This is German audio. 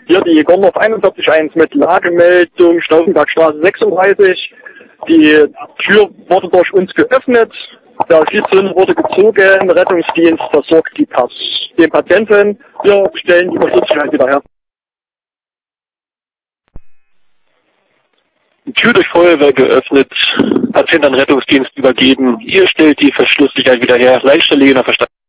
Hier die Gondorf 41.1 mit Lagemeldung Stauffenbergstraße 36. Die Tür wurde durch uns geöffnet. Der Schließzünder wurde gezogen. Rettungsdienst versorgt den Patienten. Wir stellen die Unterstützung wieder her. Die Tür durch Feuerwehr geöffnet. Patient an Rettungsdienst übergeben. Ihr stellt die Verschlusssicherheit wieder her. Leitstelle jener Verstanden.